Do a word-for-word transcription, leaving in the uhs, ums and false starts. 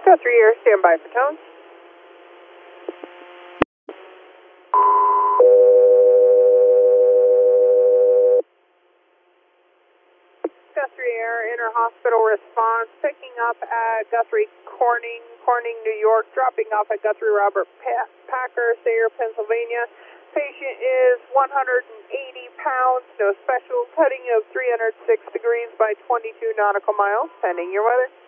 Guthrie Air, stand by for tone. Guthrie Air, inter-hospital response, picking up at Guthrie Corning, Corning, New York, dropping off at Guthrie Robert pa Packer, Sayre, Pennsylvania. Patient is one hundred eighty pounds, no special, cutting of three hundred six degrees by twenty-two nautical miles, pending your weather.